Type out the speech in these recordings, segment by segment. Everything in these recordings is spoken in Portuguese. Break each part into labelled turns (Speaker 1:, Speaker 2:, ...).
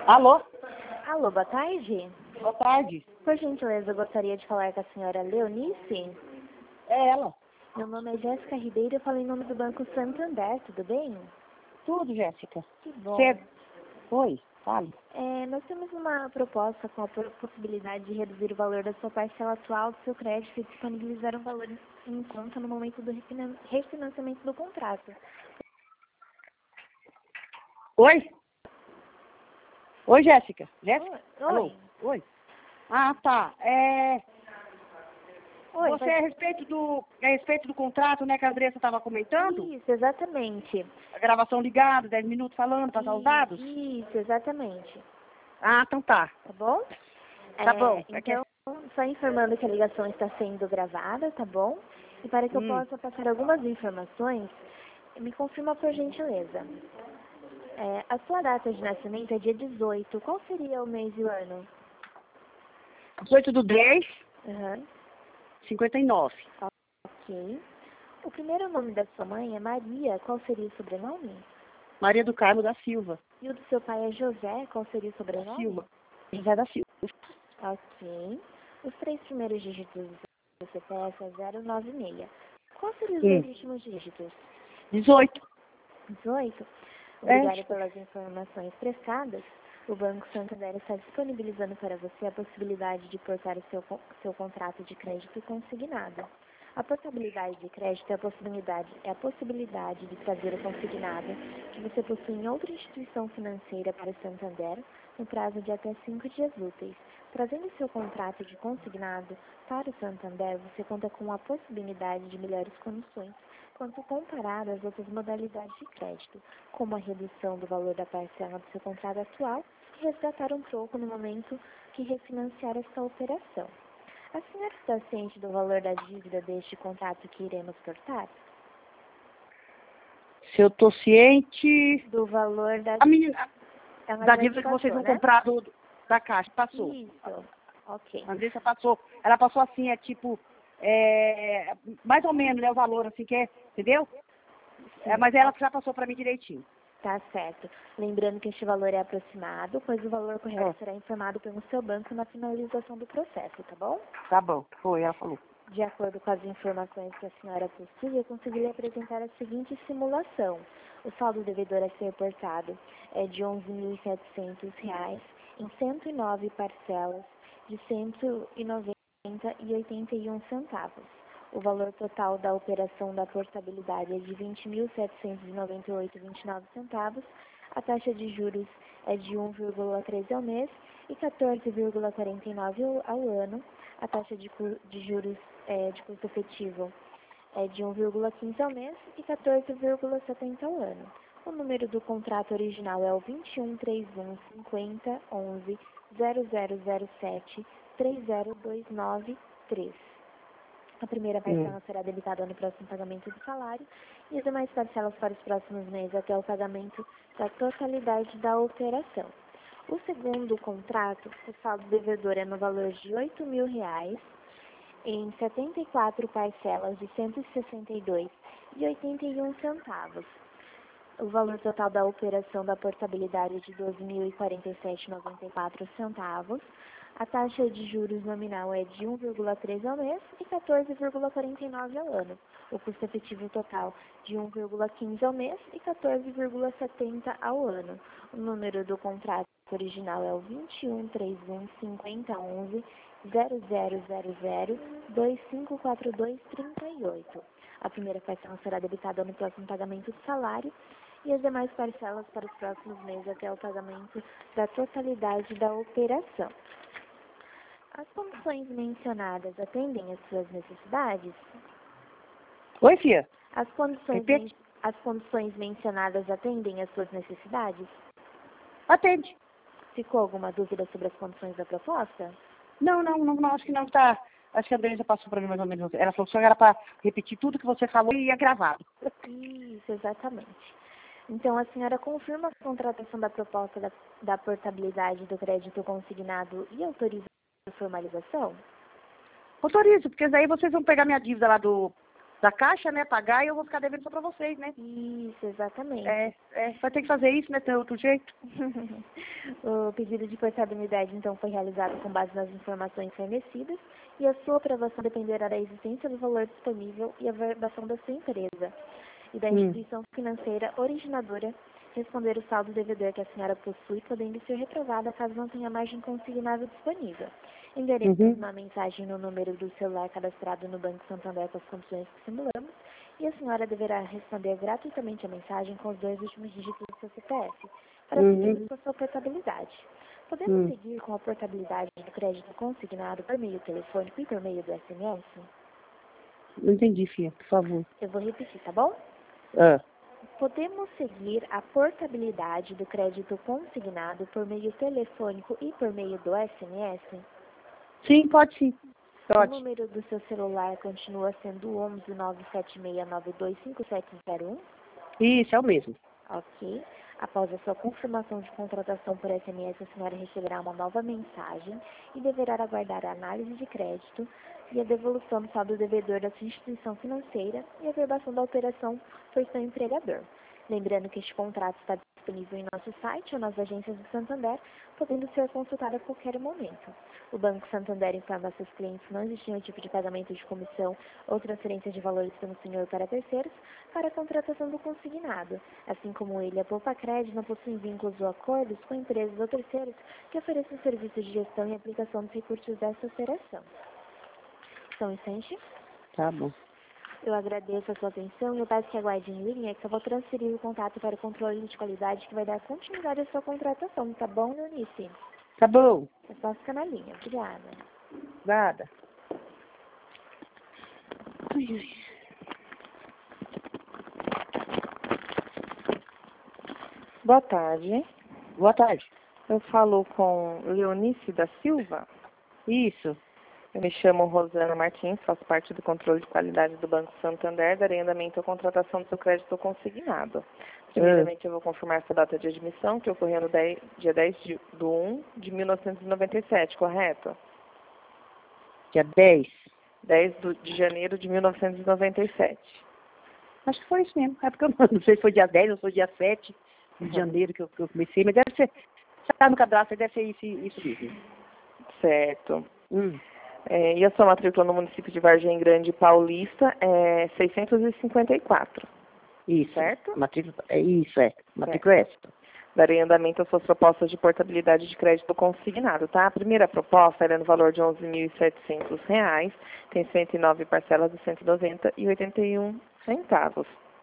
Speaker 1: Alô?
Speaker 2: Alô, boa tarde.
Speaker 1: Boa tarde.
Speaker 2: Por gentileza, eu gostaria de falar com a senhora Leonice.
Speaker 1: É ela.
Speaker 2: Meu nome é Jéssica Ribeiro, eu falo em nome do Banco Santander, tudo bem?
Speaker 1: Tudo, Jéssica.
Speaker 2: Que bom.
Speaker 1: Você... Oi, fale.
Speaker 2: Nós temos uma proposta com a possibilidade de reduzir o valor da sua parcela atual do seu crédito e disponibilizar um valor em conta no momento do refinanciamento do contrato.
Speaker 1: Oi? Oi, Jéssica. Jéssica?
Speaker 2: Oi.
Speaker 1: Alô? Oi. Ah, tá.
Speaker 2: Oi,
Speaker 1: Você é a respeito do contrato, né, que a Andressa estava comentando?
Speaker 2: Isso, exatamente.
Speaker 1: A gravação ligada, 10 minutos falando, passar os dados?
Speaker 2: Isso, exatamente.
Speaker 1: Ah, então tá.
Speaker 2: Tá bom?
Speaker 1: Tá bom.
Speaker 2: Então, só informando que a ligação está sendo gravada, tá bom? E para que eu possa passar algumas informações, me confirma por gentileza. A sua data de nascimento é dia 18. Qual seria o mês e o ano?
Speaker 1: 18/10,
Speaker 2: Aham.
Speaker 1: 59.
Speaker 2: Ok. O primeiro nome da sua mãe é Maria. Qual seria o sobrenome?
Speaker 1: Maria do Carmo da Silva.
Speaker 2: E o do seu pai é José. Qual seria o sobrenome?
Speaker 1: Silva. José da Silva.
Speaker 2: Ok. Os 3 primeiros dígitos do seu CPF é 096. Qual seriam os 2 últimos dígitos?
Speaker 1: 18.
Speaker 2: 18. Obrigada pelas informações prestadas. O Banco Santander está disponibilizando para você a possibilidade de portar o seu contrato de crédito consignado. A portabilidade de crédito é a possibilidade de trazer o consignado que você possui em outra instituição financeira para o Santander no prazo de até 5 dias úteis. Trazendo seu contrato de consignado para o Santander, você conta com a possibilidade de melhores condições quando comparado às outras modalidades de crédito, como a redução do valor da parcela do seu contrato atual e resgatar um troco no momento que refinanciar esta operação. A senhora está ciente do valor da dívida deste contrato que iremos portar?
Speaker 1: Se eu tô ciente...
Speaker 2: Do valor da...
Speaker 1: A menina...
Speaker 2: Ela
Speaker 1: Da
Speaker 2: já
Speaker 1: dívida que vocês
Speaker 2: passou,
Speaker 1: vão comprar da Caixa. Passou.
Speaker 2: Isso. Ok.
Speaker 1: A Andressa passou. Ela passou assim, mais ou menos, né, o valor, assim, que é, entendeu? Mas ela já passou para mim direitinho.
Speaker 2: Tá certo. Lembrando que este valor é aproximado, pois o valor correto será informado pelo seu banco na finalização do processo, tá bom?
Speaker 1: Tá bom. Foi, ela falou.
Speaker 2: De acordo com as informações que a senhora possui, eu consegui apresentar a seguinte simulação. O saldo devedor a ser portado é de R$ 11.700 em 109 parcelas de R$ 190,81. O valor total da operação da portabilidade é de R$ 20.798,29. A taxa de juros é de 1,13 ao mês e 14,49 ao ano. A taxa de juros de custo efetivo é de 1,15 ao mês e 14,70 ao ano. O número do contrato original é o 2131501100073029 A primeira parcela será debitada no próximo pagamento do salário e as demais parcelas para os próximos meses até o pagamento da totalidade da operação. O segundo contrato, o saldo devedor é no valor de R$ 8.000 em 74 parcelas de R$ 162,81. O valor total da operação da portabilidade é de R$ 12.047,94. A taxa de juros nominal é de 1,13 ao mês e 14,49 ao ano. O custo efetivo total de 1,15 ao mês e 14,70 ao ano. O número do contrato original é o 2131501100254238. A primeira parcela será debitada no próximo pagamento do salário e as demais parcelas para os próximos meses até o pagamento da totalidade da operação. As condições mencionadas atendem às suas necessidades?
Speaker 1: Oi, filha?
Speaker 2: As condições mencionadas atendem às suas necessidades?
Speaker 1: Atende.
Speaker 2: Ficou alguma dúvida sobre as condições da proposta?
Speaker 1: Não, acho que não tá. Acho que a Andressa passou para mim mais ou menos. Ela falou que só era para repetir tudo que você falou e ia gravado.
Speaker 2: Isso, exatamente. Então, a senhora confirma a contratação da proposta da portabilidade do crédito consignado e autoriza a formalização?
Speaker 1: Autorizo, porque daí vocês vão pegar minha dívida lá do da Caixa, né, pagar e eu vou ficar devendo só para vocês, né?
Speaker 2: Isso, exatamente.
Speaker 1: Vai ter que fazer isso, né, tem outro jeito.
Speaker 2: O pedido de portabilidade, então, foi realizado com base nas informações fornecidas e a sua aprovação dependerá da existência do valor disponível e a verbação da sua empresa e da instituição financeira originadora responder o saldo devedor que a senhora possui, podendo ser reprovada caso não tenha margem consignável disponível. Enviaremos uma mensagem no número do celular cadastrado no Banco Santander com as condições que simulamos e a senhora deverá responder gratuitamente a mensagem com os 2 últimos dígitos do seu CPF para seguir com a sua portabilidade. Podemos seguir com a portabilidade do crédito consignado por meio telefônico e por meio do SMS?
Speaker 1: Não entendi, filha, por favor.
Speaker 2: Eu vou repetir, tá bom? Podemos seguir a portabilidade do crédito consignado por meio telefônico e por meio do SMS?
Speaker 1: Sim, pode sim.
Speaker 2: O número do seu celular continua sendo 11 97692 5701?
Speaker 1: Isso, é o mesmo.
Speaker 2: Ok. Após a sua confirmação de contratação por SMS, a senhora receberá uma nova mensagem e deverá aguardar a análise de crédito e a devolução do saldo devedor da sua instituição financeira e a verbação da operação por seu empregador. Lembrando que este contrato está disponível em nosso site ou nas agências do Santander, podendo ser consultado a qualquer momento. O Banco Santander informa a seus clientes que não existe nenhum tipo de pagamento de comissão ou transferência de valores pelo senhor para terceiros para a contratação do consignado, assim como ele, a Poupa Crédito, não possuem vínculos ou acordos com empresas ou terceiros que ofereçam serviços de gestão e aplicação dos recursos dessa operação. Só um instante.
Speaker 1: Tá bom.
Speaker 2: Eu agradeço a sua atenção e eu peço que aguarde em linha, que eu vou transferir o contato para o controle de qualidade que vai dar continuidade à sua contratação, tá bom, Leonice?
Speaker 1: Tá bom.
Speaker 2: É só ficar na linha. Obrigada.
Speaker 1: Nada.
Speaker 3: Boa tarde.
Speaker 1: Boa tarde.
Speaker 3: Eu falo com Leonice da Silva.
Speaker 1: Isso.
Speaker 3: Eu me chamo Rosana Martins, faço parte do controle de qualidade do Banco Santander, darei andamento à contratação do seu crédito consignado. Primeiramente, eu vou confirmar sua data de admissão, que ocorreu no dia 10 de 1 de 1997, correto?
Speaker 1: Dia 10?
Speaker 3: 10 de janeiro de 1997.
Speaker 1: Acho que foi isso mesmo. É porque eu não sei se foi dia 10 ou foi dia 7 de janeiro que eu comecei, mas deve ser, se tá no cadastro, deve ser isso mesmo.
Speaker 3: Certo. E a sua matrícula no município de Vargem Grande Paulista é 654.
Speaker 1: Isso.
Speaker 3: Certo?
Speaker 1: Matrícula, matrícula é essa.
Speaker 3: Darei andamento às suas propostas de portabilidade de crédito consignado, tá? A primeira proposta era no valor de R$ 11.700, tem 109 parcelas de R$ 190,81.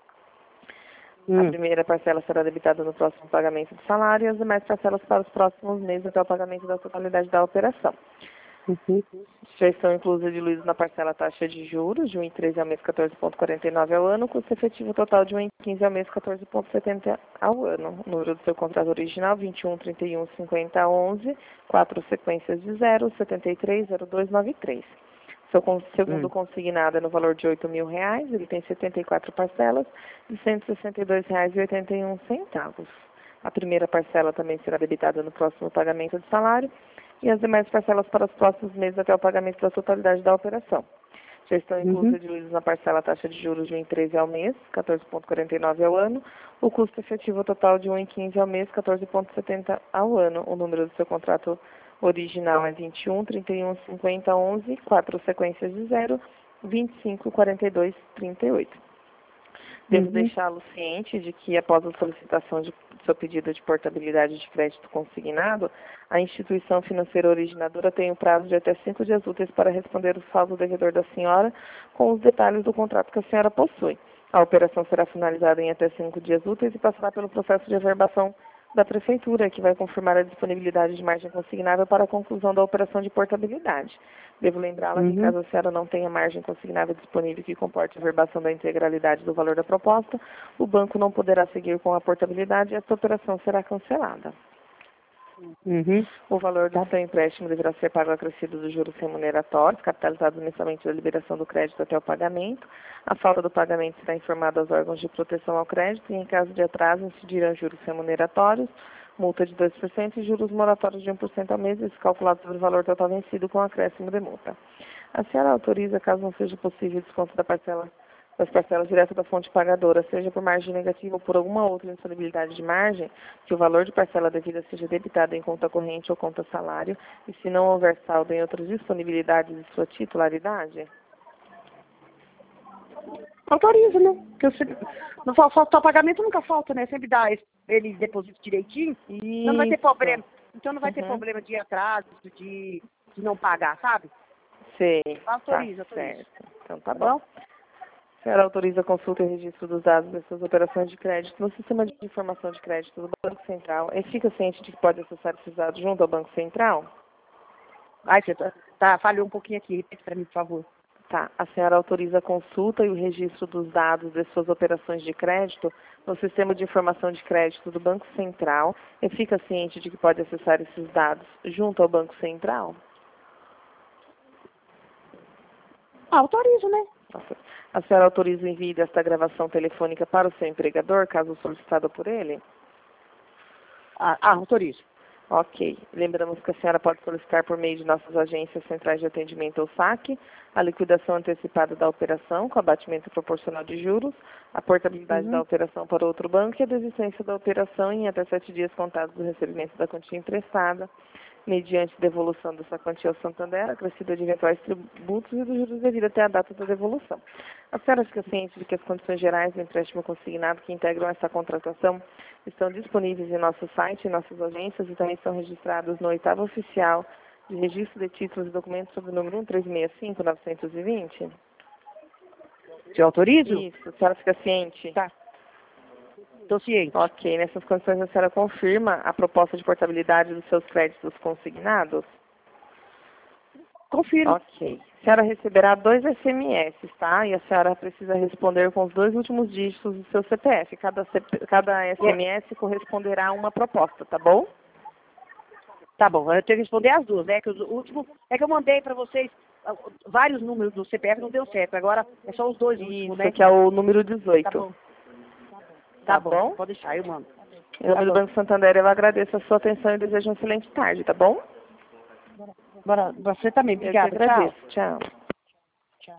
Speaker 3: A primeira parcela será debitada no próximo pagamento do salário e as demais parcelas para os próximos meses até o pagamento da totalidade da operação. Já estão inclusos diluídos na parcela taxa de juros de 1,13 ao mês 14,49 ao ano, custo efetivo total de 1,15 ao mês 14,70 ao ano. O número do seu contrato original 21 31 50 11, 4 sequências de 0, 73 0293. Seu segundo consignado é no valor de R$ 8.000, ele tem 74 parcelas de R$ 162,81. A primeira parcela também será debitada no próximo pagamento do salário e as demais parcelas para os próximos meses até o pagamento da totalidade da operação. Já estão inclusos diluídos na parcela taxa de juros de 1,13 ao mês, 14,49 ao ano, o custo efetivo total de 1,15 ao mês, 14,70 ao ano. O número do seu contrato original é 21 31 50 11, 4 sequências de 0, 25 42 38. Devo deixá-lo ciente de que, após a solicitação de seu pedido de portabilidade de crédito consignado, a instituição financeira originadora tem o prazo de até 5 dias úteis para responder o saldo devedor da senhora com os detalhes do contrato que a senhora possui. A operação será finalizada em até 5 dias úteis e passará pelo processo de averbação da Prefeitura, que vai confirmar a disponibilidade de margem consignável para a conclusão da operação de portabilidade. Devo lembrá-la que, caso a senhora não tenha margem consignável disponível que comporte a averbação da integralidade do valor da proposta, o banco não poderá seguir com a portabilidade e esta operação será cancelada. O valor do seu empréstimo deverá ser pago acrescido dos juros remuneratórios, capitalizados mensalmente da liberação do crédito até o pagamento. A falta do pagamento será informada aos órgãos de proteção ao crédito e, em caso de atraso, incidirão juros remuneratórios, multa de 2% e juros moratórios de 1% ao mês, calculados sobre o valor total vencido com acréscimo de multa. A senhora autoriza, caso não seja possível, o desconto da parcela das parcelas direto da fonte pagadora, seja por margem negativa ou por alguma outra indisponibilidade de margem, que o valor de parcela devida seja debitado em conta corrente ou conta salário, e se não houver saldo em outras disponibilidades de sua titularidade?
Speaker 1: Autoriza, né? Porque não falta o pagamento, nunca falta, né? Sempre dá, ele deposita direitinho.
Speaker 3: Isso.
Speaker 1: Não vai ter problema. Então não vai ter problema de atraso, de não pagar, sabe?
Speaker 3: Sei.
Speaker 1: Autoriza,
Speaker 3: tá
Speaker 1: autoriza.
Speaker 3: certo. Então tá bom. A senhora autoriza a consulta e registro dos dados dessas operações de crédito no sistema de informação de crédito do Banco Central e fica ciente de que pode acessar esses dados junto ao Banco Central?
Speaker 1: Ai, você falhou um pouquinho aqui, repete para mim, por favor.
Speaker 3: Tá. A senhora autoriza a consulta e o registro dos dados de suas operações de crédito no sistema de informação de crédito do Banco Central e fica ciente de que pode acessar esses dados junto ao Banco Central?
Speaker 1: Autorizo, né?
Speaker 3: A senhora autoriza o envio desta gravação telefônica para o seu empregador, caso solicitada por ele?
Speaker 1: Autorizo.
Speaker 3: Ok. Lembramos que a senhora pode solicitar por meio de nossas agências centrais de atendimento ou saque a liquidação antecipada da operação com abatimento proporcional de juros, a portabilidade da operação para outro banco e a desistência da operação em até 7 dias contados do recebimento da quantia emprestada, mediante devolução dessa quantia ao Santander, acrescida de eventuais tributos e dos juros devidos até a data da devolução. A senhora fica ciente de que as condições gerais do empréstimo consignado que integram essa contratação estão disponíveis em nosso site, em nossas agências e também são registrados no 8º oficial de registro de títulos e documentos sob o número 1365-920?
Speaker 1: Você autoriza?
Speaker 3: Isso, a senhora fica ciente?
Speaker 1: Tá. Estou ciente.
Speaker 3: Ok, nessas condições a senhora confirma a proposta de portabilidade dos seus créditos consignados?
Speaker 1: Confirmo.
Speaker 3: Ok. A senhora receberá 2 SMS, tá? E a senhora precisa responder com os 2 últimos dígitos do seu CPF. Cada SMS corresponderá a uma proposta, tá bom?
Speaker 1: Tá bom, eu tenho que responder as duas, né? Que o último é que eu mandei para vocês vários números do CPF, não deu certo. Agora é só os 2 últimos, né?
Speaker 3: Isso, que é o número 18.
Speaker 1: Tá bom.
Speaker 3: Tá bom?
Speaker 1: Pode deixar, eu mando.
Speaker 3: Em nome do Banco Santander, eu agradeço a sua atenção e desejo uma excelente tarde, tá bom?
Speaker 1: Você também,
Speaker 3: Eu
Speaker 1: obrigada.
Speaker 3: que agradeço. Tchau.